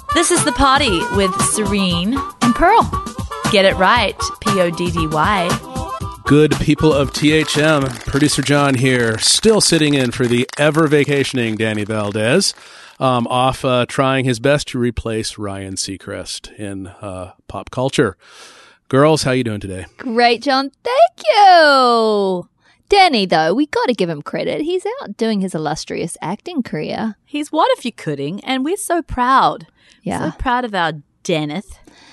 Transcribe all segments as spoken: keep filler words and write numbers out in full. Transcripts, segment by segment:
This is The Party with Serene and Pearl. Get it right, P O D D Y. Good people of T H M, producer John here, still sitting in for the ever vacationing Danny Valdez, um, off uh, trying his best to replace Ryan Seacrest in uh, pop culture. Girls, how you doing today? Great, John. Thank you. Danny, though, we got to give him credit. He's out doing his illustrious acting career. He's what if you couldn't, and we're so proud. Yeah. So proud of our Daneth.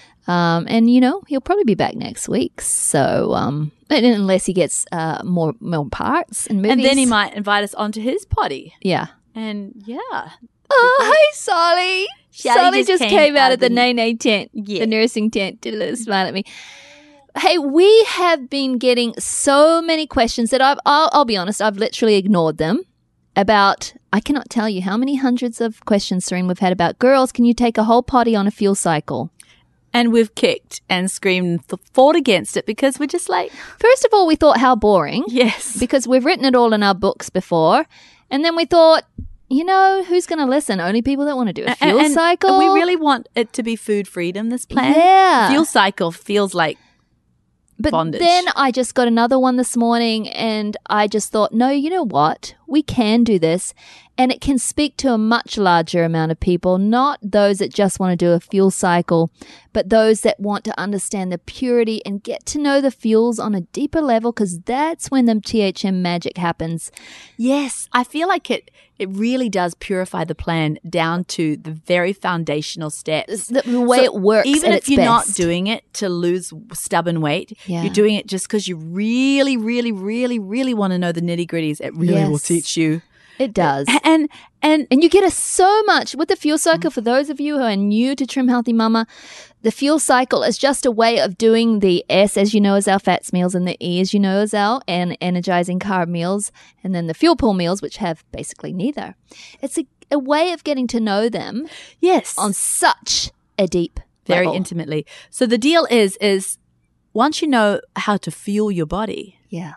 Um, and, you know, he'll probably be back next week. So, um, unless he gets uh, more more parts in movies. And then he might invite us onto his potty. Yeah. And, yeah. Oh, hey, Solly. Sally Solly just just came came, out out of of the the- Nene tent, Yeah. the nursing tent, did a little smile at me. Hey, we have been getting so many questions that I've, I'll, I'll be honest, I've literally ignored them about, I cannot tell you how many hundreds of questions, Serene, we've had about, girls, can you take a whole potty on a fuel cycle? And we've kicked and screamed and fought against it because we're just like, First of all, we thought how boring. yes. Because we've written it all in our books before. And then we thought, you know, who's going to listen? Only people that want to do a And- fuel and cycle. We really want it to be food freedom, this plan. Yeah. Fuel cycle feels like But bondage. then I just got another one this morning and I just thought, no, you know what? We can do this and it can speak to a much larger amount of people, not those that just want to do a fuel cycle, but those that want to understand the purity and get to know the fuels on a deeper level, because that's when the T H M magic happens. Yes, I feel like it it really does purify the plan down to the very foundational steps. The, the way So it works even at if its you're not best. doing it to lose stubborn weight, Yeah. you're doing it just because you really, really, really, really want to know the nitty gritties. It really will Yes. teach you. It does. And and And you get a, so much with the fuel cycle. For those of you who are new to Trim Healthy Mama, the fuel cycle is just a way of doing the S, as you know, as our fats meals, and the E, as you know, as our and energizing carb meals, and then the fuel pool meals, which have basically neither. It's a, a way of getting to know them yes, on such a deep very level. intimately. So the deal is is once you know how to fuel your body, Yeah.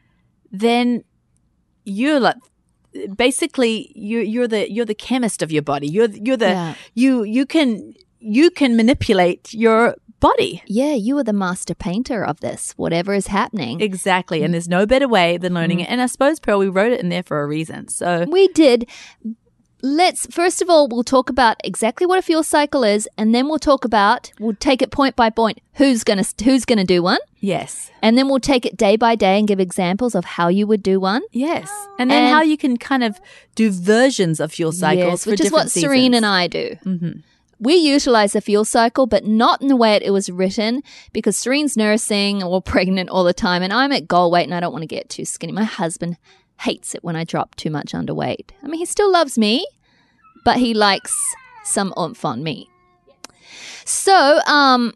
then you're like basically you you're the you're the chemist of your body. You're you're the Yeah. you you can you can manipulate your body. Yeah, you are the master painter of this, whatever is happening. Exactly. And there's no better way than learning it. And I suppose, Pearl, we wrote it in there for a reason. So We did. Let's, first of all, we'll talk about exactly what a fuel cycle is, and then we'll talk about, we'll take it point by point, who's going to who's going to do one, yes. and then we'll take it day by day and give examples of how you would do one. Yes. And then And- how you can kind of do versions of fuel cycles Yes, for which is different what Serene seasons. and I do. Mm-hmm. We utilize the fuel cycle, but not in the way it was written, because Serene's nursing or pregnant all the time, and I'm at goal weight and I don't want to get too skinny. My husband hates it when I drop too much underweight. I mean, he still loves me, but he likes some oomph on me. So, um,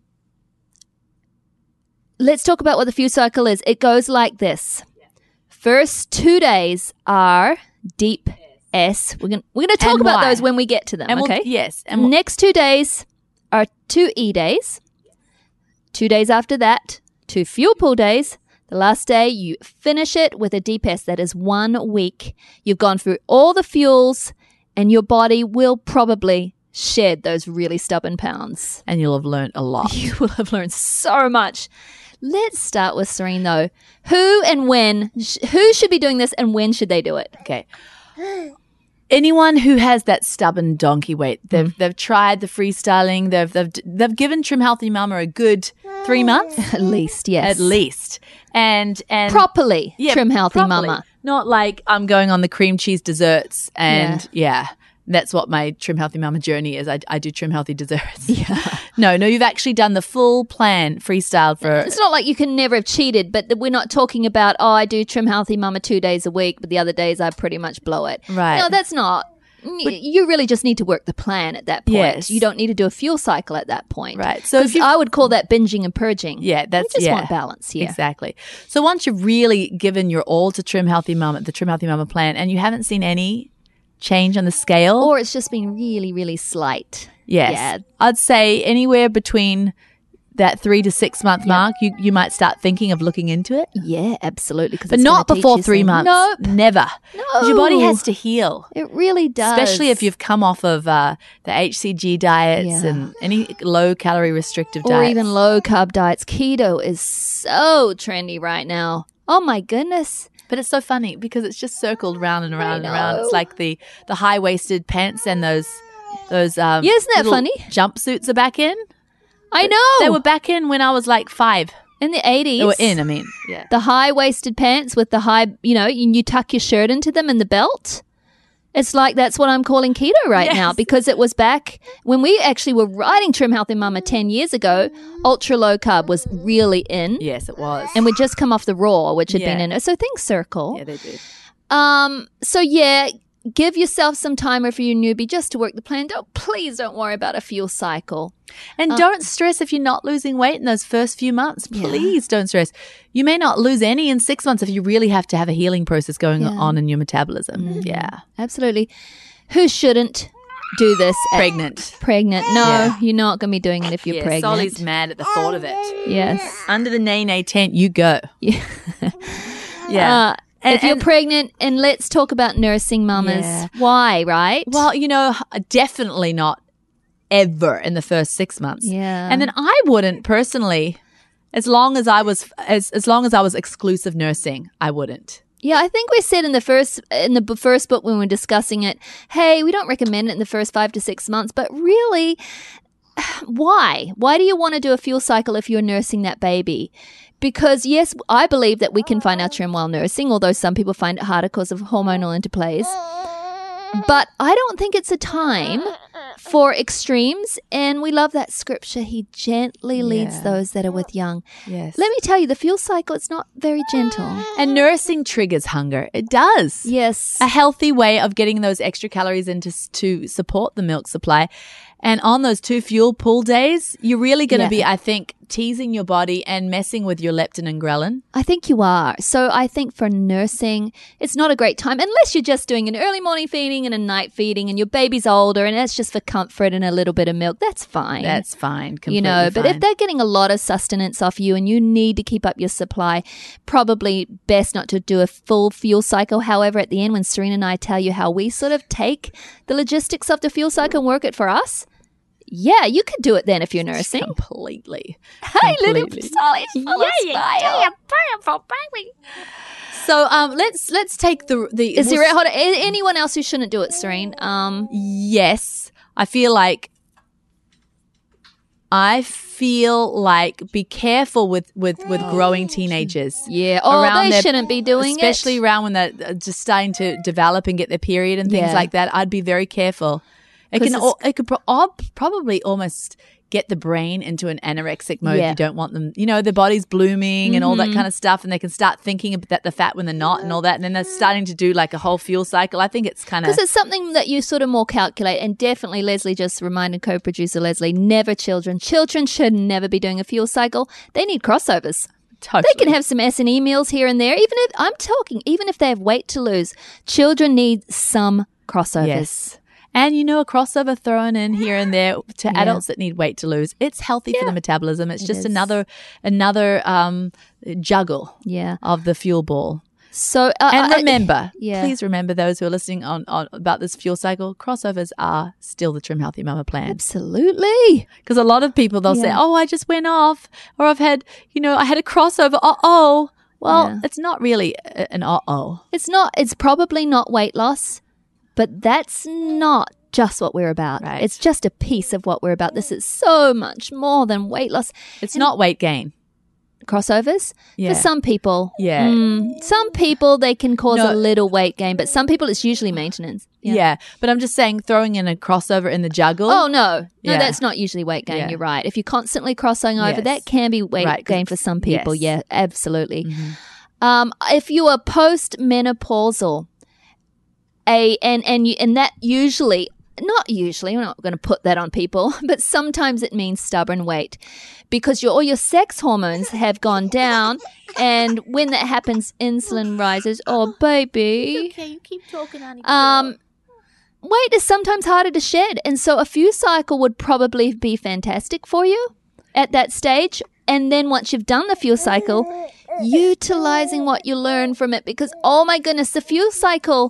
let's talk about what the fuel cycle is. It goes like this. First two days are deep S. We're going we're gonna talk And about why? those when we get to them, And we'll- okay? yes. And we'll- Next two days are two E days. Two days after that, two fuel pool days. The last day, you finish it with a deep S. That is one week. You've gone through all the fuels, and your body will probably shed those really stubborn pounds. and you'll have learned a lot. You will have learned so much. Let's start with Serene, though. Who and when, sh- who should be doing this and when should they do it? Okay. Anyone who has that stubborn donkey weight, they've Mm. they've tried the freestyling, they've they've they've given Trim Healthy Mama a good three months At least, yes. at least, and and Properly, Yeah, Trim Healthy properly. Mama. Not like I'm going on the cream cheese desserts and yeah. That's what my Trim Healthy Mama journey is. I, I do Trim Healthy desserts. Yeah. No, no, you've actually done the full plan freestyle for It's not like you can never have cheated, but we're not talking about, oh, I do Trim Healthy Mama two days a week, but the other days I pretty much blow it. Right. No, that's not. Y- you really just need to work the plan at that point. Yes. You don't need to do a fuel cycle at that point. Right. So if 'Cause you- I would call that binging and purging. Yeah, that's We just yeah. want balance here. Exactly. So once you've really given your all to Trim Healthy Mama, the Trim Healthy Mama plan, and you haven't seen any change on the scale, Or it's just been really, really slight. yes, Yeah. I'd say anywhere between that three to six month Yep. mark, you, you might start thinking of looking into it. Yeah, absolutely. 'cause But it's not gonna teach before you three some- months. Nope. Never. No. 'Cause your body has to heal. It really does. Especially if you've come off of uh, the H C G diets Yeah. and any low calorie restrictive or diets. even low carb diets. Keto is so trendy right now. Oh my goodness. But it's so funny because it's just circled round and around and around. know. It's like the, the high waisted pants and those those um Yeah, isn't that little funny? jumpsuits are back in. I know. They were back in when I was like five. in the eighties. They were in, I mean. Yeah. The high-waisted pants with the high, you know, and you tuck your shirt into them and the belt. It's like that's what I'm calling keto right Yes. now because it was back when we actually were writing Trim Healthy Mama ten years ago. Ultra low carb was really in. Yes, it was. And we'd just come off the raw, which had Yeah. been in. So things circle. yeah, they did. Um. So yeah, give yourself some time if you're a newbie just to work the plan. Don't please don't worry about a fuel cycle. And Uh, don't stress if you're not losing weight in those first few months. Yeah. Please don't stress. You may not lose any in six months if you really have to have a healing process going Yeah. on in your metabolism. Yeah. Absolutely. Who shouldn't do this? at- Pregnant. Pregnant. No, Yeah. you're not going to be doing it if you're Yeah, pregnant. Solly's mad at the thought of it. Yes. Under the nay-nay tent, you go. Yeah. Yeah. Uh, And- if you're and- pregnant, and let's talk about nursing mamas. Yeah. Why, right? Well, you know, definitely not ever in the first six months. Yeah. And then I wouldn't personally, as long as I was as as long as I was exclusive nursing, I wouldn't. yeah, I think we said in the first in the b- first book when we were discussing it, hey, we don't recommend it in the first five to six months, but really, why? Why do you want to do a fuel cycle if you're nursing that baby? Because yes, I believe that we can find our trim while nursing, although some people find it harder because of hormonal interplays. But I don't think it's a time for extremes, and we love that scripture. He gently leads Yeah. those that are with young. Yes. Let me tell you, the fuel cycle, it's not very gentle. And nursing triggers hunger. It does. Yes. A healthy way of getting those extra calories in to, s- to support the milk supply. And on those two fuel pull days, you're really going to Yeah. be, I think, teasing your body and messing with your leptin and ghrelin. I think you are. So I think for nursing, it's not a great time unless you're just doing an early morning feeding and a night feeding and your baby's older and that's just for comfort and a little bit of milk. That's fine. That's fine. you know, completely but if fine. they're getting a lot of sustenance off you and you need to keep up your supply, probably best not to do a full fuel cycle. However, at the end, when Serena and I tell you how we sort of take the logistics of the fuel cycle and work it for us, yeah, you could do it then if you're nursing. Completely. Hey, little Completely. Solly's full of style. So um, let's let's take the the. Is we'll there hold on, a- anyone else who shouldn't do it, Serene? Um, Yes, I feel like I feel like be careful with with with growing teenagers. yeah. Oh, Around they their- shouldn't be doing especially it. around when they're uh, just starting to develop and get their period and things Yeah. like that. I'd be very careful. It 'Cause can it's- al- it could pro- al- probably almost get the brain into an anorexic mode. Yeah. You don't want them, you know, their body's blooming and all that Mhm. kind of stuff, and they can start thinking about the fat when they're not and all that, and then they're starting to do like a whole fuel cycle. I think it's kind of Because it's something that you sort of more calculate. And definitely, Leslie just reminded co-producer Leslie, never children. Children should never be doing a fuel cycle. They need crossovers. totally. They can have some S and E meals here and there. Even if, I'm talking, even if they have weight to lose, children need some crossovers. Yes. And you know, a crossover thrown in here and there to Yeah. adults that need weight to lose. It's healthy for Yeah. the metabolism. It's It just is. another another um, juggle Yeah. of the fuel ball. So, uh, And uh, remember, yeah. please remember those who are listening on, on about this fuel cycle, crossovers are still the Trim Healthy Mama plan. absolutely. Because a lot of people, they'll say, Yeah. oh, I just went off, or I've had, you know, I had a crossover. Uh-oh. Well, Yeah. it's not really a- an uh-oh. It's not, it's probably not weight loss, but that's not just what we're about. Right. It's just a piece of what we're about. This is so much more than weight loss. It's not weight gain. Crossovers Yeah. for some people. Yeah. Mm, some people they can cause No. a little weight gain, but some people it's usually maintenance. Yeah. But I'm just saying, throwing in a crossover in the juggle. Oh no, no, Yeah. that's not usually weight gain. Yeah. You're right. If you're constantly crossing over, Yes. that can be weight Right, 'cause gain for some people. yes. Yeah, absolutely. Mhm. Um, if you are post-menopausal, a and and you, and that usually not usually we're not going to put that on people, but sometimes it means stubborn weight because your all your sex hormones have gone down, and when that happens, insulin rises. Oh, baby. Okay, you keep talking, honey. Um, weight is sometimes harder to shed, and so a fuel cycle would probably be fantastic for you. at that stage. And then once you've done the fuel cycle, utilizing what you learn from it, because, oh my goodness, the fuel cycle,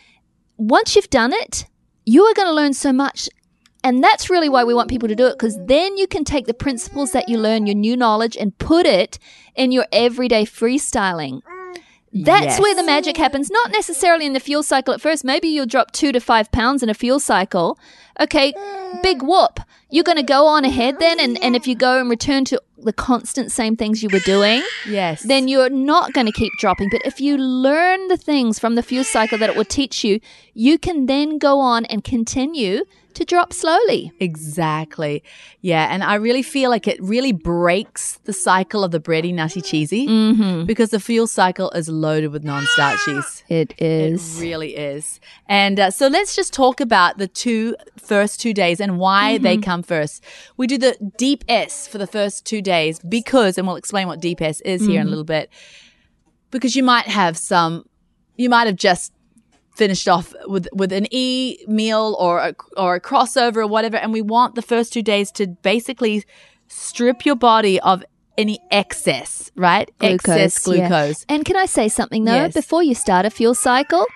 once you've done it, you are going to learn so much. And that's really why we want people to do it, because then you can take the principles that you learn, your new knowledge, and put it in your everyday freestyling. That's Yes. where the magic happens, not necessarily in the fuel cycle at first. Maybe you'll drop two to five pounds in a fuel cycle. Okay, big whoop. You're going to go on ahead then, and, and if you go and return to the constant same things you were doing, Yes. then you're not going to keep dropping. But if you learn the things from the fuel cycle that it will teach you, you can then go on and continue to drop slowly. Exactly. Yeah. And I really feel like it really breaks the cycle of the bready, nutty, cheesy Mm-hmm. because the fuel cycle is loaded with non-starchies. It is. It really is. And uh, so let's just talk about the two first two days and why they come first. We do the deep S for the first two days because, and we'll explain what deep S is here in a little bit, because you might have some, you might have just finished off with with an E meal or a, or a crossover or whatever, and we want the first two days to basically strip your body of any excess, right? excess yeah. glucose. And can I say something, though? Yes. Before you start a fuel cycle,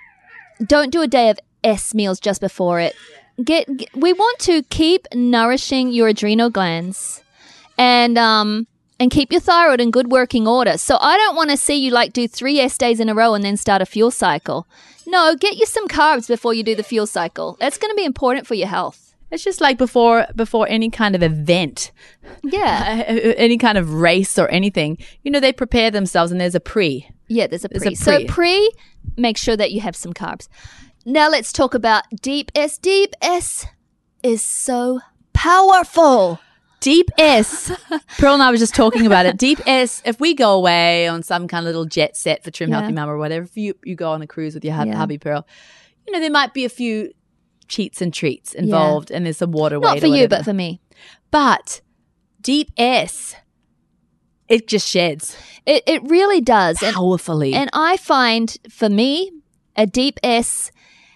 don't do a day of S meals just before it. Get, get we want to keep nourishing your adrenal glands and um and keep your thyroid in good working order. So I don't want to see you like do three S days in a row and then start a fuel cycle. No, get you some carbs before you do the fuel cycle. That's going to be important for your health. It's just like before before any kind of event, Yeah. uh, any kind of race or anything. You know, they prepare themselves, and there's a pre. Yeah, there's a There's pre. a So pre. pre, make sure that you have some carbs. Now let's talk about deep S. Deep S is so powerful. Deep S. Pearl and I were just talking about it. Deep S, if we go away on some kind of little jet set for Trim Yeah. Healthy Mama or whatever, if you, you go on a cruise with your hub, Yeah. hubby Pearl, you know, there might be a few cheats and treats involved and there's some water weight Not for or you, whatever. but for me. But Deep S, it just sheds It it really does. And, powerfully. and I find for me, a deep S,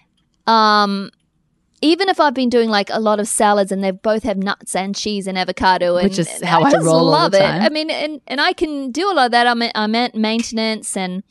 um, even if I've been doing like a lot of salads and they both have nuts and cheese and avocado, and Which is and how I just roll all love the it. time. I mean, and, and I can do a lot of that. I'm I'm at maintenance, and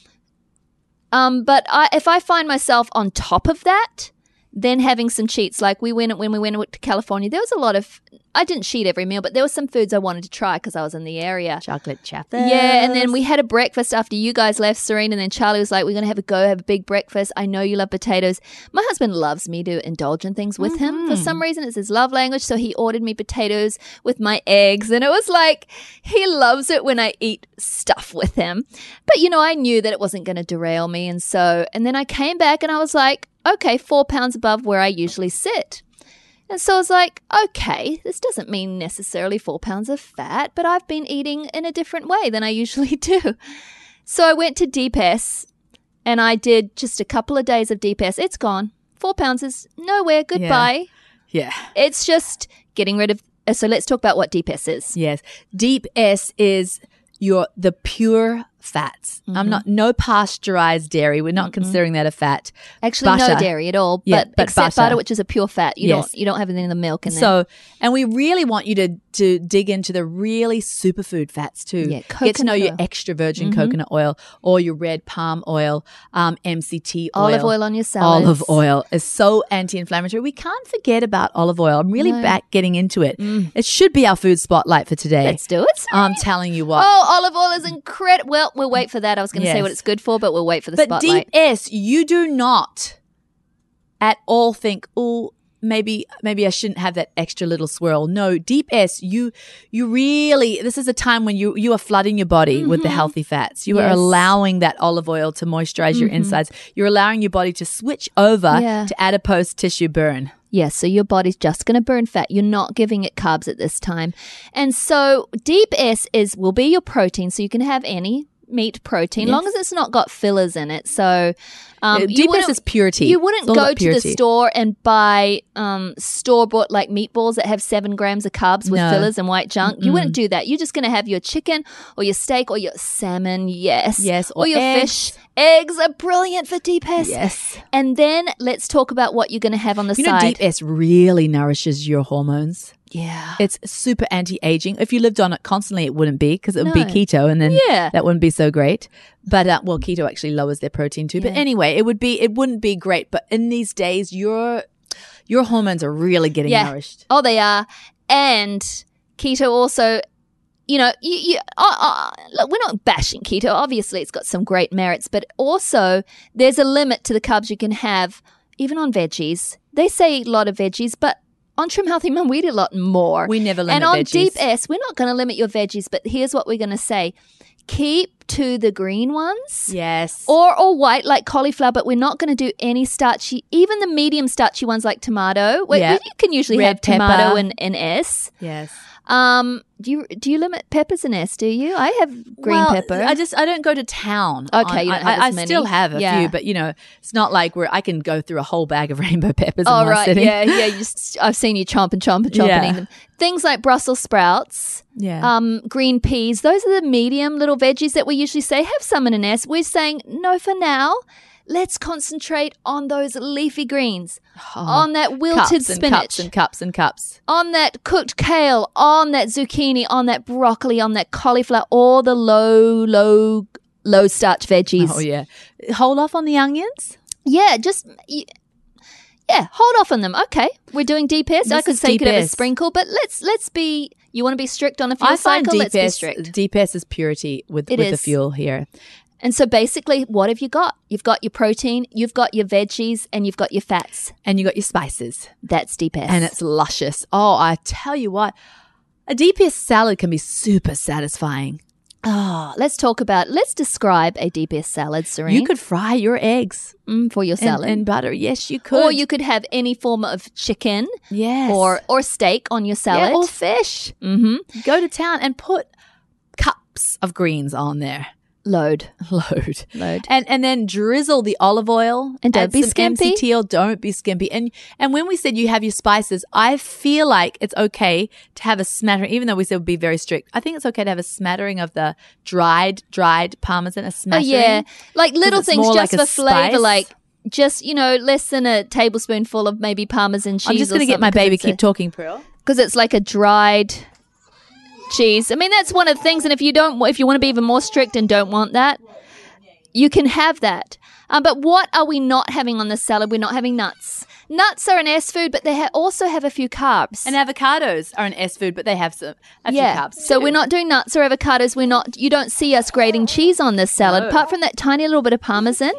um, but I if I find myself on top of that, then having some cheats. Like we went when we went to California, there was a lot of. I didn't cheat every meal, but there were some foods I wanted to try because I was in the area. Chocolate chaffers. Yeah, and then we had a breakfast after you guys left, Serene, and then Charlie was like, we're going to have a go, have a big breakfast. I know you love potatoes. My husband loves me to indulge in things with him. For some reason, it's his love language, so he ordered me potatoes with my eggs, and it was like, he loves it when I eat stuff with him. But, you know, I knew that it wasn't going to derail me, and so, and then I came back and I was like, okay, four pounds above where I usually sit. And so I was like, okay, this doesn't mean necessarily four pounds of fat, but I've been eating in a different way than I usually do. So I went to Deep S and I did just a couple of days of Deep S. It's gone. Four pounds is nowhere. Goodbye. Yeah. It's just getting rid of. So let's talk about what Deep S is. Yes. Deep S is your the pure fats. Mm-hmm. I'm not no pasteurized dairy. We're not considering that a fat. Actually, Butter. no dairy at all, Yeah, but, but except butter. butter, which is a pure fat. You Yes. don't you don't have any of the milk in there. So, and we really want you to to dig into the really superfood fats too. Yeah, Get to know coconut your oil. extra virgin coconut oil or your red palm oil, um, M C T oil. Olive oil on your salads. Olive oil is so anti-inflammatory. We can't forget about olive oil. I'm really No. back getting into it. It should be our food spotlight for today. Let's do it. I'm telling you what. Oh, olive oil is incredible. Well, we'll wait for that. I was going to say Yes. what it's good for, but we'll wait for the But spotlight. Deep S, you do not at all think, oh, maybe maybe I shouldn't have that extra little swirl. No, Deep S, you you really, this is a time when you you are flooding your body with the healthy fats. You are Mm-hmm. Yes. allowing that olive oil to moisturize your insides. You're allowing your body to switch over Yeah. to adipose tissue burn. Yes, so your body's just going to burn fat. You're not giving it carbs at this time. And so Deep S is will be your protein, so you can have any meat protein, Yes. long as it's not got fillers in it. So um, Yeah, you Deep S wouldn't- is purity. You wouldn't It's all go about to the purity. store and buy um, store-bought like meatballs that have seven grams of carbs with No. fillers and white junk. You wouldn't do that. You're just going to have your chicken or your steak or your salmon, yes. Yes, Or, or your eggs. fish. Eggs are brilliant for Deep S. Yes. And then let's talk about what you're going to have on the You know, side. Deep S really nourishes your hormones. Yeah. It's super anti-aging. If you lived on it constantly, it wouldn't be because it would be No. keto, and then Yeah. that wouldn't be so great. But uh, well, keto actually lowers their protein too. But Yeah. anyway, it would be it wouldn't be great. But in these days, your your hormones are really getting Yeah. nourished. Oh, they are. And keto also, you know, you, you uh, uh, look, we're not bashing keto. Obviously, it's got some great merits, but also there's a limit to the carbs you can have, even on veggies. They say eat a lot of veggies, but on Trim Healthy Mum, we eat a lot more. We never limit And on veggies. Deep S, we're not going to limit your veggies, but here's what we're going to say. Keep to the green ones. Yes. Or or white like cauliflower, but we're not going to do any starchy, even the medium starchy ones like tomato. Where, Yeah. where you can usually Red have tomato pepper. and, and S. yes. Um, do you do you limit peppers in S? Do you? I have green well, pepper. I just I don't go to town. Okay, on- you don't I, have I, as I many. still have a Yeah. few, but you know, it's not like where I can go through a whole bag of rainbow peppers in oh one right, sitting. yeah, yeah. You just, I've seen you chomp and chomp and chomp Yeah. and eat them. Things like Brussels sprouts. Yeah. Um, green peas. Those are the medium little veggies that we usually say have some in an S. We're saying no for now. Let's concentrate on those leafy greens, on that wilted cups and spinach, cups and cups and cups. on that cooked kale, on that zucchini, on that broccoli, on that cauliflower, all the low, low, low starch veggies. Oh yeah. Hold off on the onions. Yeah, just y- yeah, hold off on them. Okay, we're doing D P S. I This could is say you could have a D P S. sprinkle, but let's let's be. You want to be strict on a fuel I find cycle? Let's be D P S strict. D P S is purity with, It with the is. fuel here. And so basically, what have you got? You've got your protein, you've got your veggies, and you've got your fats. And you got your spices. That's D P S. And it's luscious. Oh, I tell you what, a D P S salad can be super satisfying. oh, let's talk about. Let's describe a D P S salad, Serene. You could fry your eggs mm, for your in, salad, in butter. Yes, you could. or you could have any form of chicken yes. or or steak on your salad. Yeah, or fish. mm-hmm. Go to town and put cups of greens on there. Load, Load. load. And and then drizzle the olive oil. And don't add be some skimpy. M C T oil. Don't be skimpy. And and when we said you have your spices, I feel like it's okay to have a smattering, even though we said be very strict. I think it's okay to have a smattering of the dried, dried parmesan, a Oh smattering. yeah, like little it's things more just like a for flavor, spice. like just you know less than a tablespoonful of maybe Parmesan cheese. I'm just going to get my baby. Keep talking, Pearl. because it's like a dried cheese. I mean, that's one of the things. And if you don't, if you want to be even more strict and don't want that, you can have that. Um, but what are we not having on the salad? We're not having nuts. Nuts are an S food, but they ha- also have a few carbs. And avocados are an S food, but they have some a yeah, few carbs. so too. we're not doing nuts or avocados. We're not. You don't see us grating cheese on this salad, No. apart from that tiny little bit of parmesan.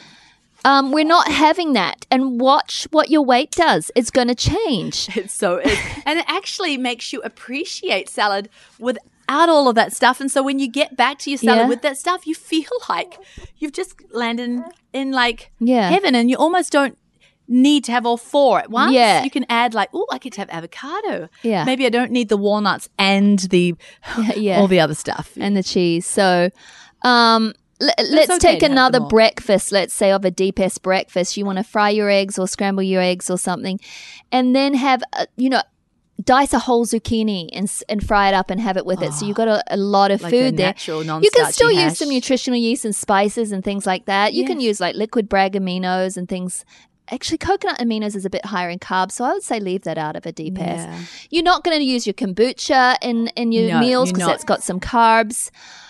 Um, we're not having that. And watch what your weight does. It's going to change. It so is. And it actually makes you appreciate salad without all of that stuff. And so when you get back to your salad Yeah. with that stuff, you feel like you've just landed in, in like Yeah. heaven, and you almost don't need to have all four at once. Yeah. You can add like, oh, I get to have avocado. Yeah. Maybe I don't need the walnuts and the Yeah. all the other stuff. And the cheese. So, um, l- let's okay take to have another them all. breakfast. Let's say of a D P S breakfast. You want to fry your eggs or scramble your eggs or something, and then have a, you know. Dice a whole zucchini and s- and fry it up and have it with it. So you've got a, a lot of Like food a there. natural, You can non-starchy still use hash. some nutritional yeast and spices and things like that. You can Yes. use like liquid bragg aminos and things. Actually, coconut aminos is a bit higher in carbs, so I would say leave that out of a D P S. Yeah. You're not going to use your kombucha in, in your No, meals you're because not. that's got some carbs.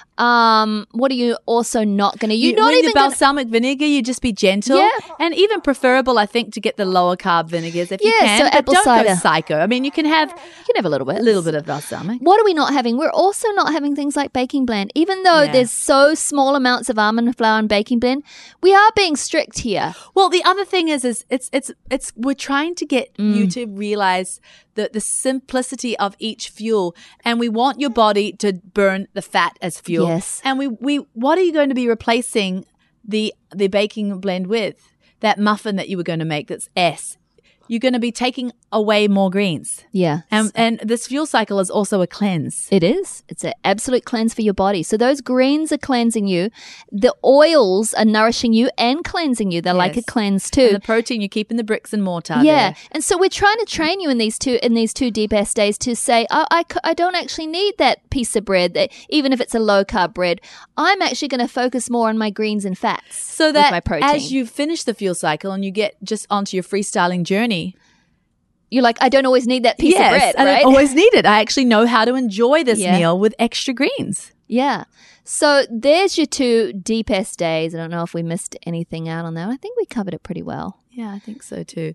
Um, what are you also not going to? You're You- not with even the gonna, balsamic vinegar, you just be gentle. Yeah. And even preferable, I think, to get the lower carb vinegars if you Yeah, can. so but apple don't cider. go psycho. I mean, you can have you can have a little bit. a little bit of balsamic. What are we not having? We're also not having things like baking blend. Even though Yeah. there's so small amounts of almond flour and baking blend, we are being strict here. Well, the other thing is, is it's it's it's we're trying to get Mm. you to realize the the simplicity of each fuel, and we want your body to burn the fat as fuel. Yes. And we we what are you going to be replacing the the baking blend with? That muffin that you were going to make that's S. You're going to be taking away more greens. Yeah. And and this fuel cycle is also a cleanse. It is. It's an absolute cleanse for your body. So those greens are cleansing you. The oils are nourishing you and cleansing you. They're like a Yes. cleanse And too. the protein you keep in the bricks and mortar. Yeah, there. and so we're trying to train you in these two in these two deep S days to say, oh, I, c- I don't actually need that piece of bread, that even if it's a low carb bread. I'm actually going to focus more on my greens and fats. So with that my protein. as you finish the fuel cycle and you get just onto your freestyling journey, You're like, I don't always need that piece yes, of bread, I right? don't always need it. I actually know how to enjoy this Yeah. meal with extra greens. Yeah. So there's your two deepest days. I don't know if we missed anything out on that. I think we covered it pretty well. Yeah, I think so too.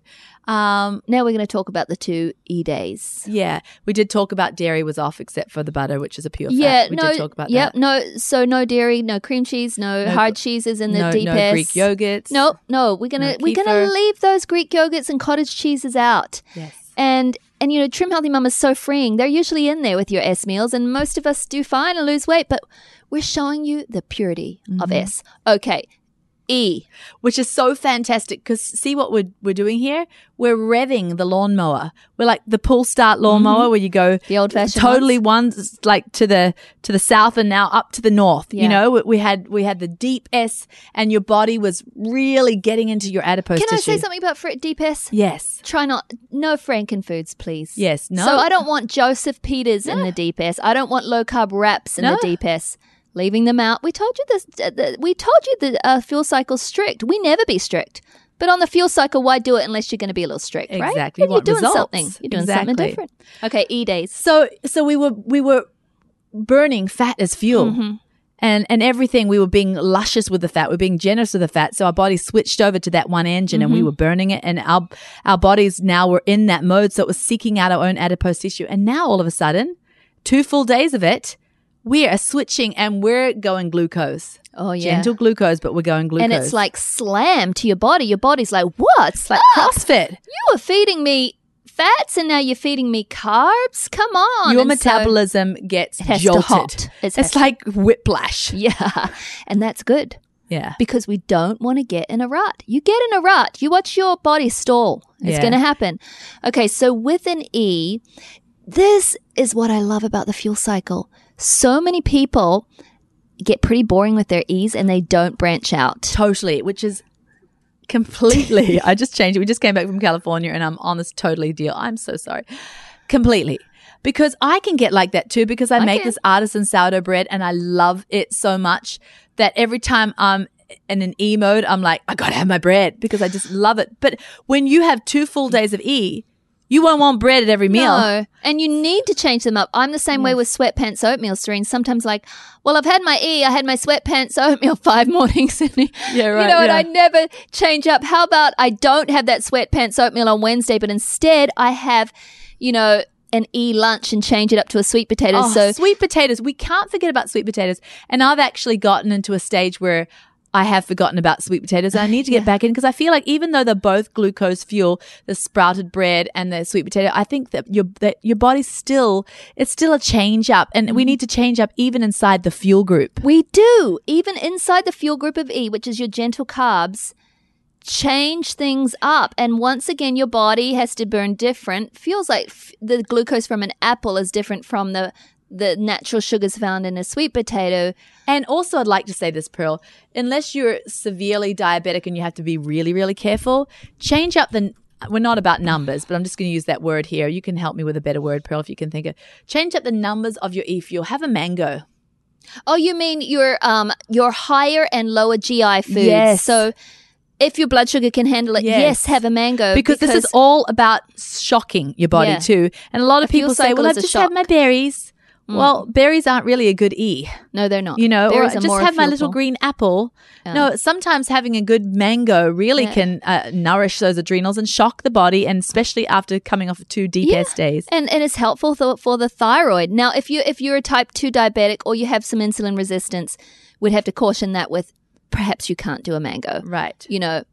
Um, Now we're going to talk about the two E days. yeah, we did talk about dairy was off except for the butter, which is a pure fat. Yeah, we no, did talk about yep, that. no, so no dairy, no cream cheese, no, No hard gr- cheeses in the no, deepest. no Greek yogurts. No, no, we're gonna No we're gonna kefir. leave those Greek yogurts and cottage cheeses out. Yes. And and you know, Trim Healthy Mum is so freeing. They're usually in there with your S meals, and most of us do fine and lose weight, but we're showing you the purity Mm-hmm. of S. Okay. E. Which is so fantastic because see what we're, we're doing here? We're revving the lawnmower. We're like the pull start lawnmower where you go The old-fashioned totally ones like to the to the south and now up to the north. Yeah. You know, we, we had we had the deep S and your body was really getting into your adipose Can I tissue. say something about fr- deep S? Yes. Try not, no Frankenfoods, please. Yes. No. So I don't want Joseph Peters in the deep S. I don't want low carb wraps in No. the deep S. Leaving them out. We told you this. Uh, the, we told you the uh, fuel cycle's strict. We never be strict. But on the fuel cycle, why do it unless you're going to be a little strict, right? Exactly. Then You want you're doing results. something. You're doing something Exactly. different. Okay, E days. So so we were we were burning fat as fuel. Mm-hmm. And and everything, we were being luscious with the fat. We were being generous with the fat. So our body switched over to that one engine and Mm-hmm. we were burning it. And our our bodies now were in that mode. So it was seeking out our own adipose tissue. And now all of a sudden, two full days of it, we are switching and we're going glucose. Oh, yeah. Gentle glucose, but we're going glucose. And it's like slam to your body. Your body's like, what's like up? CrossFit. You were feeding me fats and now you're feeding me carbs? Come on. Your And so- metabolism gets It has to jolted. halt. It's, It's has to- like whiplash. Yeah. And that's good. Yeah. Because we don't want to get in a rut. You get in a rut, you watch your body stall. It's Yeah. going to happen. Okay, so with an E, this is what I love about the fuel cycle. So many people get pretty boring with their E's and they don't branch out. Totally, which is completely. I just changed it. We just came back from California and I'm on this totally deal. I'm so sorry. Completely. Because I can get like that too because I, I make can. this artisan sourdough bread and I love it so much that every time I'm in an E mode, I'm like, I gotta have my bread because I just love it. But when you have two full days of E, you won't want bread at every meal. No, and you need to change them up. I'm the same way with sweatpants oatmeal, Serene. Sometimes like, well, I've had my E, I had my sweatpants oatmeal five mornings. And Yeah, right, You know, and yeah. I never change up. How about I don't have that sweatpants oatmeal on Wednesday, but instead I have, you know, an E lunch and change it up to a sweet potato. Oh, so sweet potatoes. We can't forget about sweet potatoes. And I've actually gotten into a stage where I have forgotten about sweet potatoes. I need to get back in because I feel like even though they're both glucose fuel, the sprouted bread and the sweet potato, I think that your that your body's still it's still a change up, and we need to change up even inside the fuel group. we do, even inside the fuel group of E, which is your gentle carbs, change things up. And once again, your body has to burn different. Feels like f- the glucose from an apple is different from the the natural sugars found in a sweet potato. And also, I'd like to say this, Pearl, unless you're severely diabetic and you have to be really, really careful, change up the. We're not about numbers, but I'm just going to use that word here. You can help me with a better word, Pearl, if you can think of. Change up the numbers of your E fuel. Have a mango. Oh, you mean your um your higher and lower G I foods? Yes. So if your blood sugar can handle it, yes, Yes. have a mango. Because, this is all about shocking your body Yeah. too. And a lot of A fuel people say, cycle well, is I've a just had shock. my berries. Well, berries aren't really a good E, no, they're not. you know, Berries or are just more have my fuelful. little green apple. Yeah. No, sometimes having a good mango really Yeah. can uh, nourish those adrenals and shock the body, and especially after coming off of two deep Yeah. S days. And and it's helpful for, for the thyroid. Now, if you if you're a type two diabetic or you have some insulin resistance, we'd have to caution that with perhaps you can't do a mango. Right. You know.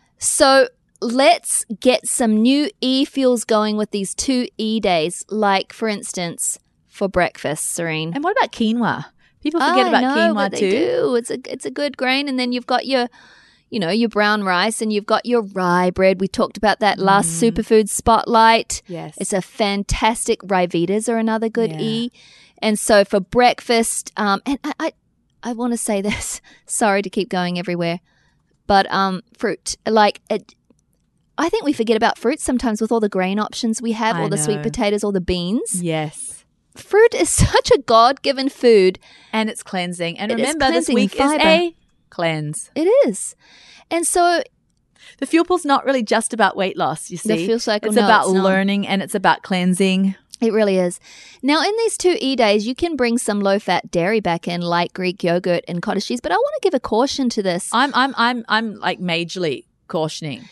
So let's get some new E fuels going with these two E days. Like for instance, for breakfast, Serene. And what about quinoa? People forget I about know, quinoa but they too. do. It's a it's a good grain, and then you've got your, you know, your brown rice, and you've got your rye bread. We talked about that last superfood spotlight. Yes. It's a fantastic rye vitas are another good Yeah. E, and so for breakfast, um, and I I, I want to say this. Sorry to keep going everywhere, but um, fruit like. It, I think we forget about fruit sometimes with all the grain options we have, I all the sweet know. potatoes, all the beans. Yes. Fruit is such a God-given food. And it's cleansing. And It is remember, this cleansing week fiber. is a cleanse. It is. And so The fuel pool's not really just about weight loss, you see. The fuel cycle, It's no, about it's not. learning and it's about cleansing. It really is. Now, in these two E days, you can bring some low-fat dairy back in, like Greek yogurt and cottage cheese. But I want to give a caution to this. I'm I'm I'm I'm like majorly cautioning.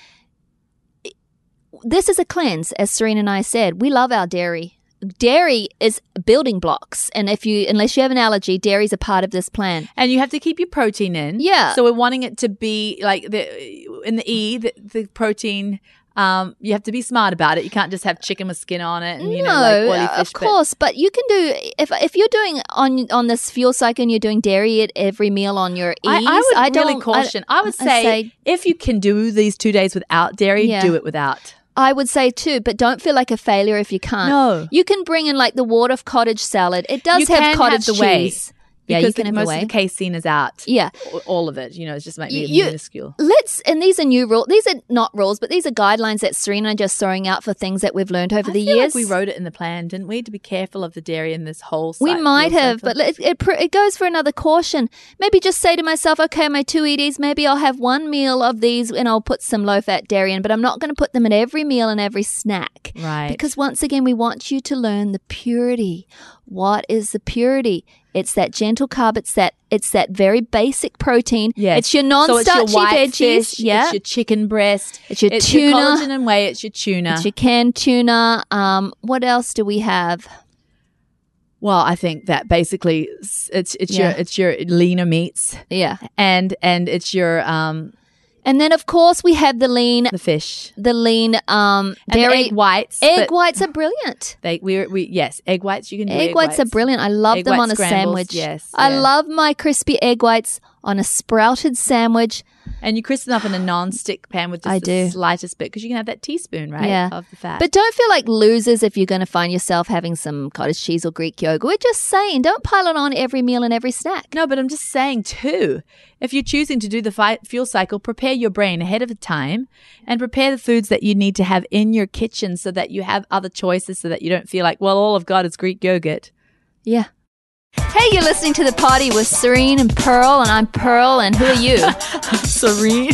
This is a cleanse, as Serena and I said. We love our dairy. Dairy is building blocks, and if you, unless you have an allergy, dairy is a part of this plan. And you have to keep your protein in. Yeah. So we're wanting it to be like the in the E, the, the protein. Um, you have to be smart about it. You can't just have chicken with skin on it and you no, know like oily uh, fish. of course, but you can do if if you're doing on on this fuel cycle and you're doing dairy at every meal on your E's. I, I would I really don't, caution. I, I would I'd say, say if you can do these two days without dairy, Yeah. do it without. I would say too, but don't feel like a failure if you can't. No. You can bring in like the wart of cottage salad. It does You have can have cottage the whey, cheese. Yeah, you because can the, have most the whey. of the casein is out. Yeah. All of it. You know, it's just maybe You- minuscule. Let's, and these are new rules. These are not rules, but these are guidelines that Serena and I just throwing out for things that we've learned over I the feel years. like we wrote it in the plan, didn't we? To be careful of the dairy in this whole. We cycle- might have, cycle. but it, it, pr- it goes for another caution. Maybe just say to myself, okay, my two E Ds, maybe I'll have one meal of these and I'll put some low-fat dairy in, but I'm not going to put them in every meal and every snack. Right. Because once again, we want you to learn the purity. What is the purity? It's that gentle carb. It's that it's that very basic protein. Yes. It's your So non-starchy it's your white veggies. fish, yeah. It's your chicken breast. It's your it's tuna. Your collagen and whey. It's your tuna. It's your canned tuna. Um, what else do we have? well, I think that basically s- it's it's Yeah. your it's your leaner meats Yeah. and and it's your um And then of course we have the lean the fish the lean um and dairy egg whites. egg but whites are brilliant. They we we yes egg whites you can do Egg, whites, are brilliant. I love Egg them white on a scrambles, sandwich. yes, I yeah. love my crispy egg whites on a sprouted sandwich. And you crisp them up in a non-stick pan with just I the do. slightest bit because you can have that teaspoon right Yeah. of the fat. But don't feel like losers if you're going to find yourself having some cottage cheese or Greek yogurt. We're just saying, don't pile it on every meal and every snack. no, but I'm just saying too, if you're choosing to do the fi- fuel cycle, prepare your brain ahead of time and prepare the foods that you need to have in your kitchen so that you have other choices so that you don't feel like, well, all I've got is Greek yogurt. Yeah. Hey, you're listening to The Party with Serene and Pearl, and I'm Pearl, and who are you? Serene.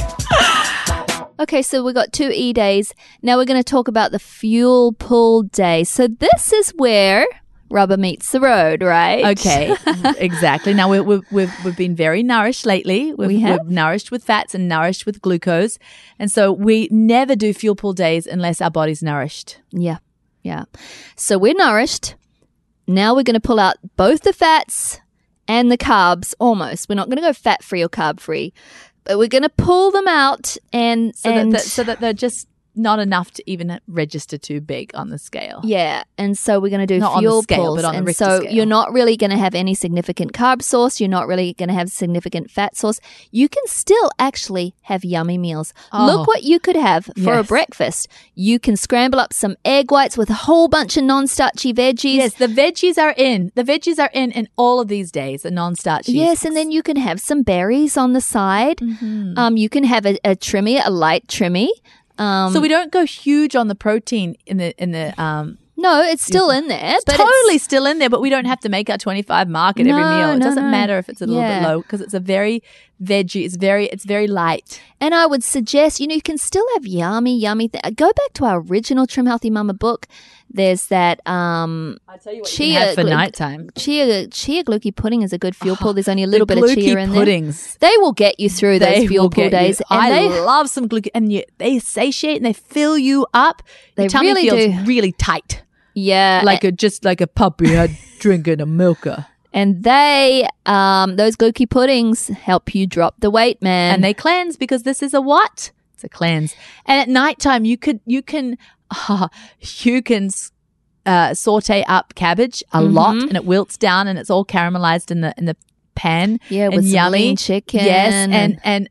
Okay, so we've got two E days. Now we're going to talk about the fuel pool day. So this is where rubber meets the road, right? Okay, exactly. Now, we, we, we've, we've been very nourished lately. We've, We have? We've nourished with fats and nourished with glucose. And so we never do fuel pool days unless our body's nourished. Yeah, yeah. So we're nourished. Now we're going to pull out both the fats and the carbs almost. We're not going to go fat-free or carb-free, but we're going to pull them out and... So, and that, that, so that they're just not enough to even register too big on the scale. Yeah, and so we're going to do Not on the fuel scale, pulls. but on the and Richter so scale. you're not really going to have any significant carb source. You're not really going to have significant fat source. You can still actually have yummy meals. Oh. Look what you could have for a Yes. breakfast. You can scramble up some egg whites with a whole bunch of non-starchy veggies. Yes, the veggies are in. The veggies are in in all of these days, the non-starchy. Yes, and then you can have some berries on the side. Mm-hmm. Um, you can have a, a trimmy, a light trimmy. Um, So we don't go huge on the protein in the in the um no, it's still in there, but totally it's, still in there, but we don't have to make our twenty-five mark at every No, meal. It no, doesn't no. matter if it's a little Yeah. bit low because it's a very veggie. It's very it's very light. and I would suggest, you know, you can still have yummy, yummy. Th- Go back to our original Trim Healthy Mama book. There's that um, I tell you what, Chia you can have for glu- nighttime. chia chia glucky pudding is a good fuel pull. There's only a little The bit of chia glucky in puddings. there. They will get you through They those fuel will pull get you. days, and I they love some glucose, and you, they satiate and they fill you up. They Your tummy really feels do. really tight, yeah, like a just like a puppy had drinking a milker. and they um those glucky puddings help you drop the weight, man. And they cleanse because this is a what? It's a cleanse. And at nighttime, you could you can uh, you can uh, saute up cabbage a Mm-hmm. lot, and it wilts down, and it's all caramelized in the in the pan. Yeah, with and some yummy lean chicken Yes, and- and and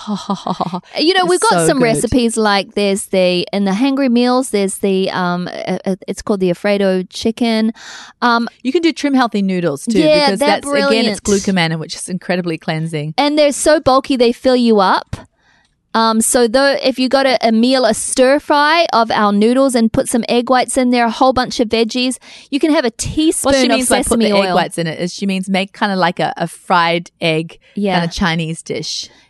oh, You know, we've it's got so some good. recipes like there's the in the Hangry Meals. There's the um, uh, uh, it's called the Alfredo chicken. Um, You can do trim healthy noodles too, Yeah, because they're that's again it's brilliant. glucomannan, which is incredibly cleansing. and they're so bulky they fill you up. Um, so though, if you got a, a meal, a stir fry of our noodles and put some egg whites in there, a whole bunch of veggies, you can have a teaspoon What she of means by put sesame the oil. egg whites in it is she means make kind of like a, a fried egg Yeah. kind of Chinese dish.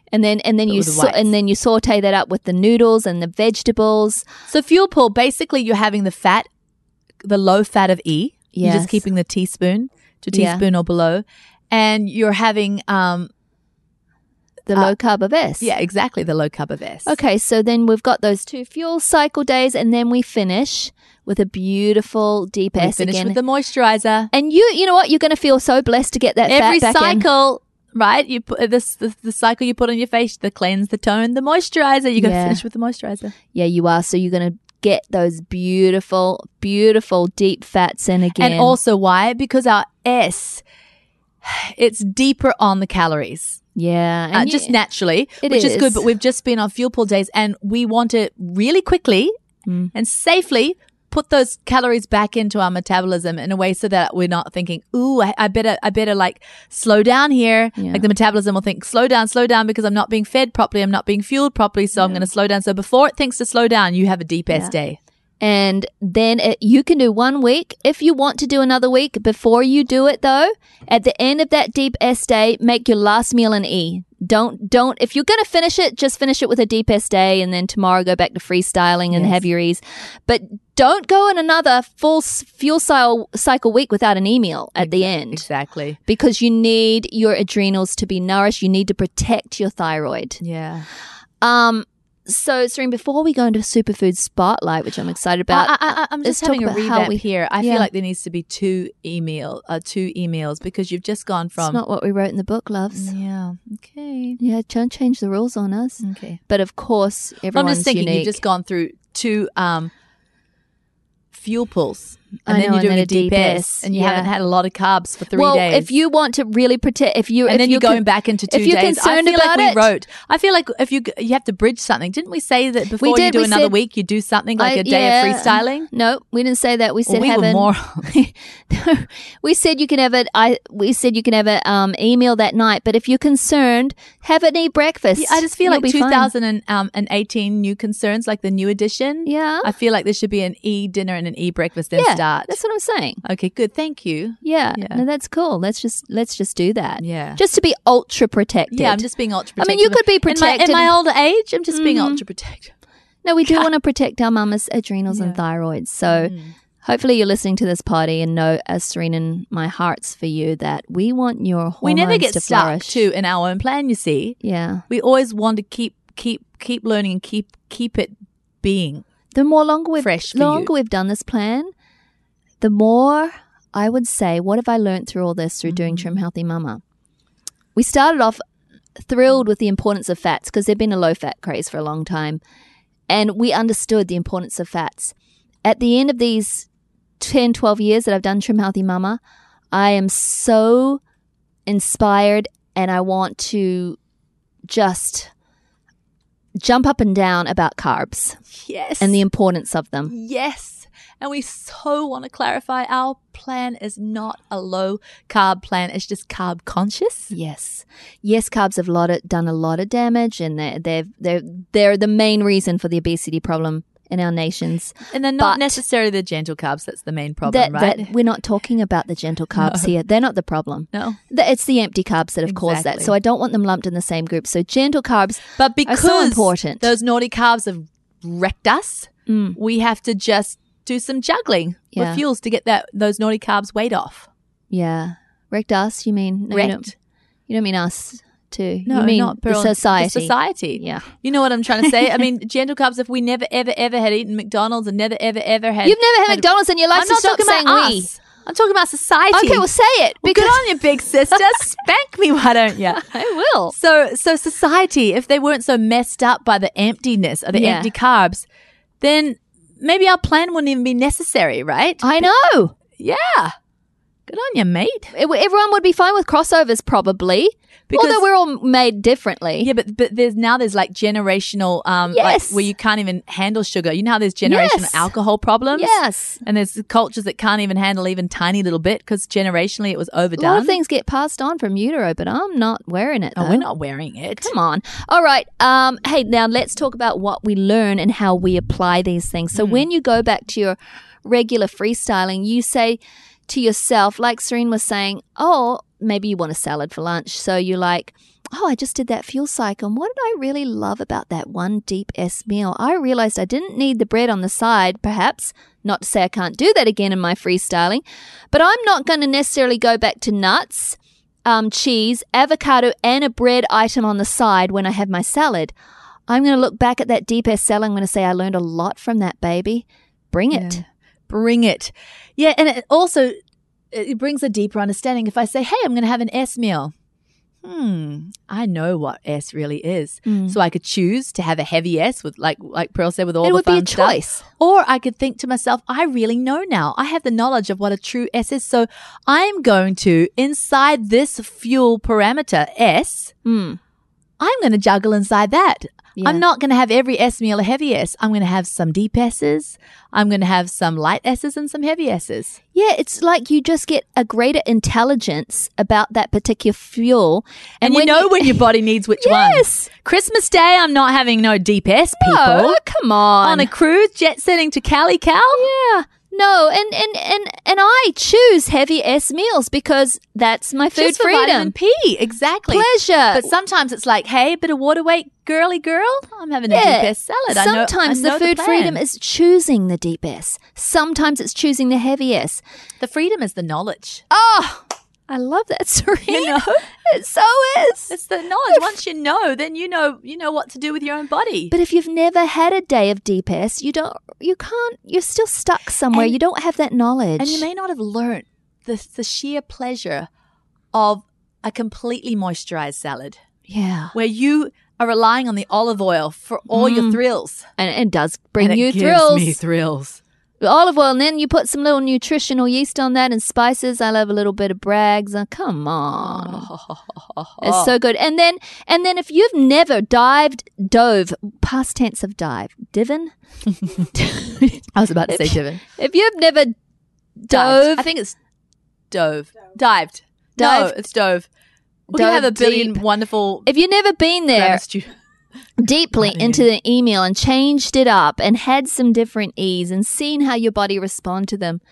And then and then But you with the sa- whites. and then you saute that up with the noodles and the vegetables. So fuel pull, basically you're having the fat, the low fat of E. You're Yes. just keeping the teaspoon to Yeah. teaspoon or below. And you're having, um, The Uh, low carb of S. yeah, exactly, the low carb of S. Okay, so then we've got those two fuel cycle days, and then we finish with a beautiful deep We S finish again. with the moisturizer. and you, you know what? You're going to feel so blessed to get that Every fat back in. cycle, right? You put uh, this the, the cycle you put on your face, the cleanse, the tone, the moisturizer. You got to Yeah. finish with the moisturizer. Yeah, you are. So you're going to get those beautiful, beautiful deep fats in again. And also why? Because our S, it's deeper on the calories. yeah, and Uh, you- just naturally, It which is. is. good. But we've just been on fuel pull days, and we want to really quickly Mm. and safely put those calories back into our metabolism in a way so that we're not thinking, "Ooh, I, I better, I better like slow down here." Yeah. Like the metabolism will think, "Slow down, slow down," because I'm not being fed properly, I'm not being fueled properly, so I'm going to slow down. So before it thinks to slow down, you have a deep S Yeah. day. And then it, you can do one week. If you want to do another week, before you do it though, at the end of that deep S day, make your last meal an E. Don't, don't, if you're going to finish it, just finish it with a deep S day and then tomorrow go back to freestyling and Yes. have your E's. But don't go in another full s- fuel cycle, cycle week without an E meal at the end. Exactly. Because you need your adrenals to be nourished. You need to protect your thyroid. Yeah. Um, so, Serene, before we go into Superfood Spotlight, which I'm excited about, I, I, I, I'm let's just having a talk about how revamp we- here. I Yeah. feel like there needs to be two email, uh, two emails because you've just gone it's from. not what we wrote in the book, loves. Yeah. Okay. Yeah, don't change the rules on us. Okay. But of course, I'm everyone's just thinking unique. you've just gone through two um, fuel pulls. I And then know, you're and doing then a deep S, S, and you yeah. haven't had a lot of carbs for three well, days. if you want to really protect, if you and if then you you're going can- back into two if you're days. I concerned feel like about we it- wrote. I feel like if you you have to bridge something, didn't we say that before you did, do we another said- week, you do something like I- a day yeah. of freestyling? No, we didn't say that. We Well, said we have were an- morons. we said you can have it. I we said you can have a um email that night. But if you're concerned, have it and eat breakfast. Yeah, I just feel You'll like be fine. two thousand eighteen new concerns, like the new edition. Yeah, I feel like there should be an e dinner and an e breakfast then yeah, start. that's what I'm saying. Okay, good. Thank you. Yeah, Yeah. no, that's cool. Let's just let's just do that. Yeah. just to be ultra protected. Yeah, I'm just being ultra I protective. mean, you could be In my, protected. in my older age, I'm just being Mhm. ultra protective. No, we do want to protect our mama's adrenals and Yeah. thyroid. So Mm. hopefully you're listening to this party and know, as Serene and my heart's for you, that we want your hormones We never get to stuck flourish. too in our own plan, you see. Yeah. We always want to keep keep keep learning and keep keep it being. The more longer we've Fresh for longer you. we've done this plan, the more I would say, what have I learned through all this through doing Mm-hmm. Trim Healthy Mama? We started off thrilled with the importance of fats because there'd been a low fat craze for a long time. And we understood the importance of fats. At the end of these ten, twelve years that I've done Trim Healthy Mama, I am so inspired and I want to just jump up and down about carbs Yes. and the importance of them. Yes. And we so want to clarify our plan is not a low carb plan. It's just carb conscious. Yes. Yes, carbs have lot of, done a lot of damage and they're, they're, they're, they're the main reason for the obesity problem in our nations. And they're not But- necessarily the gentle carbs. That's the main problem, That, right? that we're not talking about the gentle carbs here. They're not the problem. no. The- It's the empty carbs that have caused that. Exactly. So I don't want them lumped in the same group. So gentle carbs, But because so important. those naughty carbs have wrecked us, Mm. we have to just do some juggling Yeah. with fuels to get that those naughty carbs weight off. yeah. Wrecked us, you mean? No, you don't, Wrecked. you don't mean us too. No, you mean not the per- society. The society. Yeah. You know what I'm trying to say? I mean, gentle carbs, if we never, ever, ever had eaten McDonald's and never, ever, ever had. You've never had had- McDonald's in your life, I'm so not stop talking saying about we. us. I'm talking about society. Okay, well, say it. Well, Because good on you, big sister. Spank me, why don't you? I will. So, so society, if they weren't so messed up by the emptiness of the Yeah. empty carbs, then maybe our plan wouldn't even be necessary, right? I know. Yeah. Good on you, mate. It- everyone would be fine with crossovers, probably. Because- Although we're all made differently. Yeah, but but there's now there's like generational um Yes. like where you can't even handle sugar. You know how there's generational Yes. alcohol problems? Yes. And there's cultures that can't even handle even tiny little bit because generationally it was A lot overdone. of things get passed on from utero, but I'm not wearing it. Oh, though. we're not wearing it. Come on. All right. Um, hey, now let's talk about what we learn and how we apply these things. So when you go back to your regular freestyling, you say to yourself, like Serene was saying, oh, maybe you want a salad for lunch. So you're like, oh, I just did that fuel cycle. And what did I really love about that one Deep S meal? I realized I didn't need the bread on the side, perhaps. Not to say I can't do that again in my freestyling, but I'm not going to necessarily go back to nuts, um, cheese, avocado, and a bread item on the side when I have my salad. I'm going to look back at that Deep S salad. I'm going to say I learned a lot from that, baby. Bring it. Yeah. Bring it. Yeah, and it also it brings a deeper understanding. If I say, hey, I'm going to have an S meal. Hmm, I know what S really is. Mm. So I could choose to have a heavy S with, like like Pearl said, with all It the would be fun a stuff. choice. Or I could think to myself, I really know now. I have the knowledge of what a true S is. So I'm going to, inside this fuel parameter S, Mm. I'm going to juggle inside that. Yeah. I'm not going to have every S meal a heavy S. I'm going to have some deep S's. I'm going to have some light S's and some heavy S's. Yeah, it's like you just get a greater intelligence about that particular fuel. And, And you when know you- when your body needs which one. Yes. Christmas Day, I'm not having no deep S, people. Oh, come on. On a cruise, jet setting to Cali, Cal. Yeah. No, and, and, and, and I choose heavy S meals because that's my food Just for freedom. vitamin P, exactly. Pleasure. But sometimes it's like, hey, bit of water weight, girly girl. I'm having a Yeah. deep S salad. I know, Sometimes I know the food plan. freedom is choosing the deep S. Sometimes it's choosing the heavy S. The freedom is the knowledge. Oh, I love that, Serene. You know? It so is. It's the knowledge. Once you know, then you know you know what to do with your own body. But if you've never had a day of deep S, you don't, you can't, you're still stuck somewhere. And- you don't have that knowledge. And you may not have learnt the, the sheer pleasure of a completely moisturized salad yeah. where you are relying on the olive oil for all your Mm. thrills. And it does bring And it you gives thrills. me thrills. Olive oil, and then you put some little nutritional yeast on that and spices. I love a little bit of Bragg's. Oh, come on. It's so good. And then and then if you've never dived, dove, past tense of dive, divin? I was about to say divin. If you've never Dived. dove, I think it's dove. Dived. No, Dived. it's dove. We Dove have a billion deep. wonderful if you've never been there grammar stu- deeply Right. into the email and changed it up and had some different E's and seen how your body respond to them,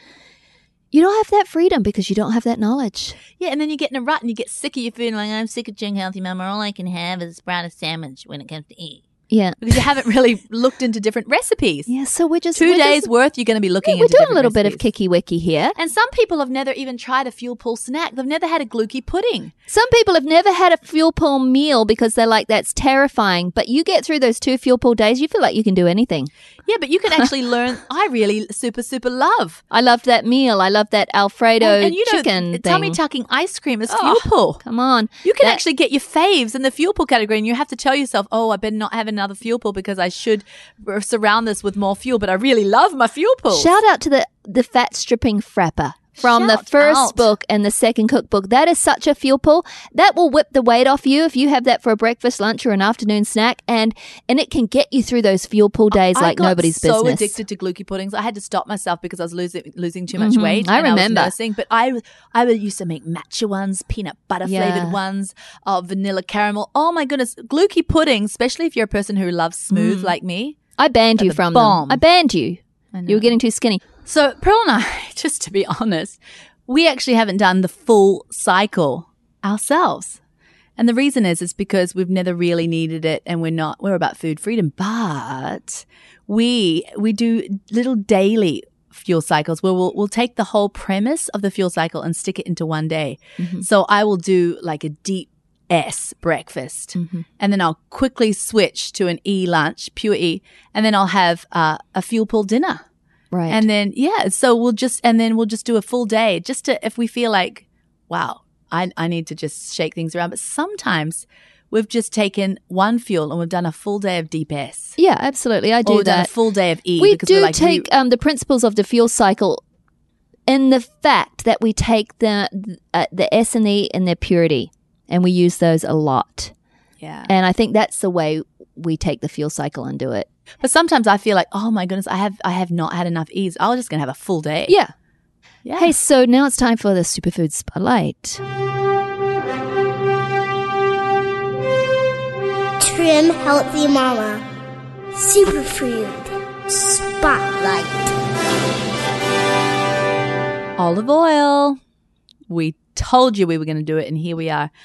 you don't have that freedom because you don't have that knowledge. Yeah, and then you get in a rut and you get sick of your food. Like, I'm sick of being healthy, Mama. All I can have is sprout sandwich when it comes to eat. Yeah. Because you haven't really looked into different recipes. Yeah, so we're just Two we're days just- worth, you're going to be looking yeah, we're into doing a different little bit of recipes. kicky wicky here. And some people have never even tried a fuel pull snack. They've never had a glucky pudding. Some people have never had a fuel pull meal because they're like, that's terrifying. But you get through those two fuel pull days, you feel like you can do anything. Yeah, but you can actually learn. I really super, super love. I loved that meal. I loved that Alfredo and, and you know, chicken thing. tummy tucking ice cream is Oh, fuel pull. Come on. You can That- actually get your faves in the fuel pull category, and you have to tell yourself, oh, I better not have another fuel pull because I should r- surround this with more fuel, but I really love my fuel pull. Shout out to the, the fat stripping frapper from Shout the first out. book and the second cookbook. That is such a fuel pull. That will whip the weight off you if you have that for a breakfast, lunch, or an afternoon snack, and and it can get you through those fuel pull days I like got nobody's so business. addicted to glucky puddings. I had to stop myself because I was losing losing too much Mhm. weight. I and remember. I was nursing, but I I would used to make matcha ones, peanut butter flavored Yeah. ones, uh, vanilla caramel. Oh my goodness, glucky puddings, especially if you're a person who loves smooth like me. I banned Are you the from bomb. them. I banned you. I know. You were getting too skinny. So Pearl and I, just to be honest, we actually haven't done the full cycle ourselves. And the reason is, is because we've never really needed it and we're not, we're about food freedom, but we, we do little daily fuel cycles where we'll, we'll take the whole premise of the fuel cycle and stick it into one day. So I will do like a deep S breakfast and then I'll quickly switch to an E lunch, pure E, and then I'll have uh, a fuel pull dinner. Right. And then, yeah, so we'll just, and then we'll just do a full day just to, if we feel like, wow, I, I need to just shake things around. But sometimes we've just taken one fuel and we've done a full day of deep S. yeah, absolutely. I Or do we've done a that. full day of E. We because do we're like, take we- um, the principles of the fuel cycle in the fact that we take the uh, the S and E in their purity, and we use those a lot. yeah. And I think that's the way we take the fuel cycle and do it. But sometimes I feel like, oh my goodness, I have, I have not had enough E's. I was just going to have a full day. Yeah. Yeah. Hey, so now it's time for the superfood spotlight. Trim Healthy Mama. Superfood Spotlight. Olive oil. We told you we were going to do it, and here we are.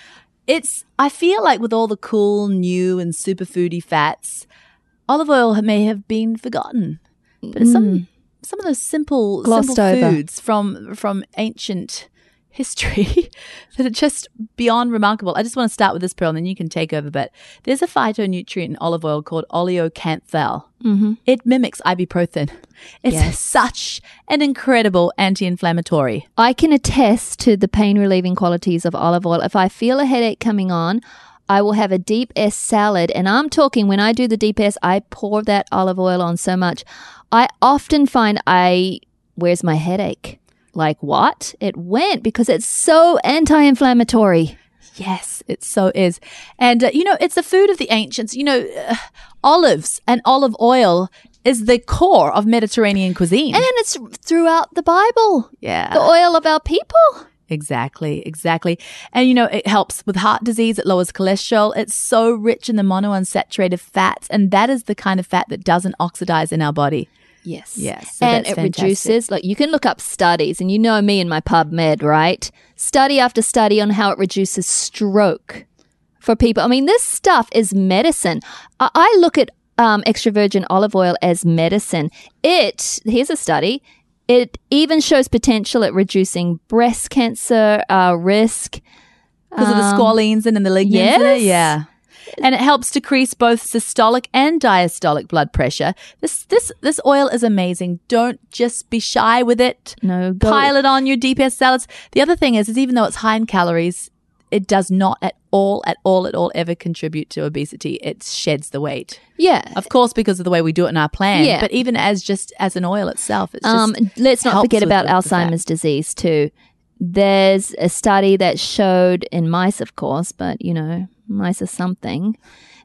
it's, I feel like with all the cool, new and superfoody fats, olive oil may have been forgotten. But some Mm. some of those simple, Glossed simple over. foods from from ancient history that are just beyond remarkable. I just want to start with this, Pearl, and then you can take over. But there's a phytonutrient in olive oil called oleocanthal. Mm-hmm. It mimics ibuprofen. It's Yes. such an incredible anti-inflammatory. I can attest to the pain relieving qualities of olive oil. If I feel a headache coming on, I will have a deep S salad. And I'm talking when I do the deep S, I pour that olive oil on so much. I often find I, where's my headache? Like what? It went because it's so anti-inflammatory. Yes, it so is. And, uh, you know, it's the food of the ancients. You know, uh, olives and olive oil is the core of Mediterranean cuisine. And it's throughout the Bible. yeah. The oil of our people. Exactly, exactly. And, you know, it helps with heart disease. It lowers cholesterol. It's so rich in the monounsaturated fats. And that is the kind of fat that doesn't oxidize in our body. Yes. Yes, so and that's it fantastic. reduces, like you can look up studies, and you know me and my PubMed, right? Study after study on how it reduces stroke for people. I mean, this stuff is medicine. I, I look at um, extra virgin olive oil as medicine. It, here's a study, it even shows potential at reducing breast cancer uh, risk. Because of the Um, squalene and the lignans in it. yes. Yeah. And it helps decrease both systolic and diastolic blood pressure. This this this oil is amazing. Don't just be shy with it. No, go- Pile it on your deep S salads. The other thing is, is even though it's high in calories, it does not at all, at all, at all ever contribute to obesity. It sheds the weight. Yeah. Of course, because of the way we do it in our plan. Yeah. But even as just as an oil itself, it's Um, just let's not helps forget with about the- the fat. Alzheimer's disease too. There's a study that showed in mice, of course, but you know, mice are something,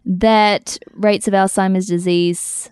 that rates of Alzheimer's disease,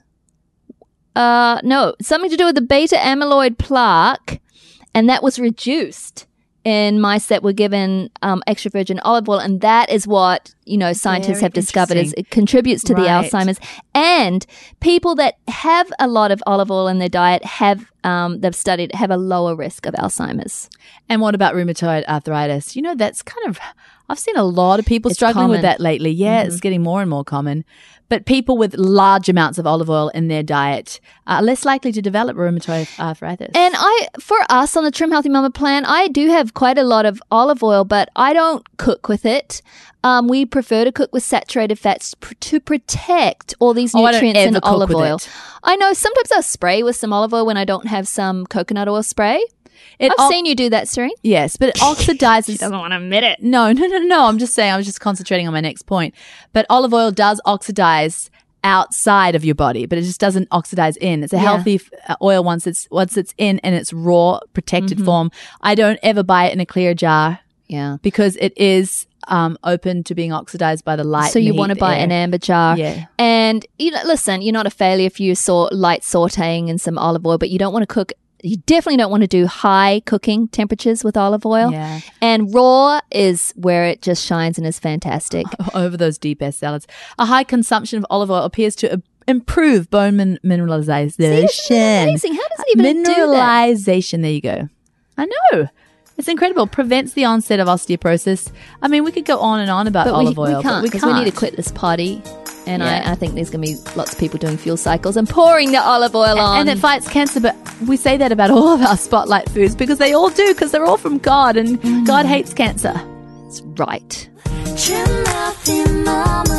uh, no, something to do with the beta amyloid plaque, and that was reduced in mice that were given um, extra virgin olive oil, and that is what you know scientists Very have discovered is interesting. it contributes to the Right. Alzheimer's. And people that have a lot of olive oil in their diet have um, they've studied have a lower risk of Alzheimer's. And what about rheumatoid arthritis? You know, that's kind of, I've seen a lot of people It's struggling with common. that lately. Yeah, it's getting more and more common. But people with large amounts of olive oil in their diet are less likely to develop rheumatoid arthritis. And I, for us on the Trim Healthy Mama plan, I do have quite a lot of olive oil, but I don't cook with it. Um, we prefer to cook with saturated fats pr- to protect all these Oh, I don't nutrients in ever cook olive with oil. it. I know sometimes I'll spray with some olive oil when I don't have some coconut oil spray. It I've al- seen you do that, Serene. Yes, but it oxidizes. want to admit it. No, no, no, no. I'm just saying, I was just concentrating on my next point. But olive oil does oxidize outside of your body, but it just doesn't oxidize in. It's a Yeah. healthy uh, oil once it's once it's in in its raw, protected Mm-hmm. form. I don't ever buy it in a clear jar Yeah. because it is um, open to being oxidized by the light. So and you the want to heat, buy the an air. amber jar. Yeah. And you know, listen, you're not a failure if you saw light sauteing and some olive oil, but you don't want to cook. You definitely don't want to do high cooking temperatures with olive oil. Yeah. And raw is where it just shines and is fantastic. over those deep S salads. A high consumption of olive oil appears to uh, improve bone min- mineralization. Isn't that amazing? How does it even do that? Mineralization. There you go. I know. It's incredible. Prevents the onset of osteoporosis. I mean, we could go on and on about But olive we, oil, we can't but we because can't. we need to quit this party. And Yeah. I, I think there's going to be lots of people doing fuel cycles and pouring the olive oil on. And it fights cancer, but we say that about all of our spotlight foods because they all do, because they're all from God, and God hates cancer. That's right. Trim Healthy Mama.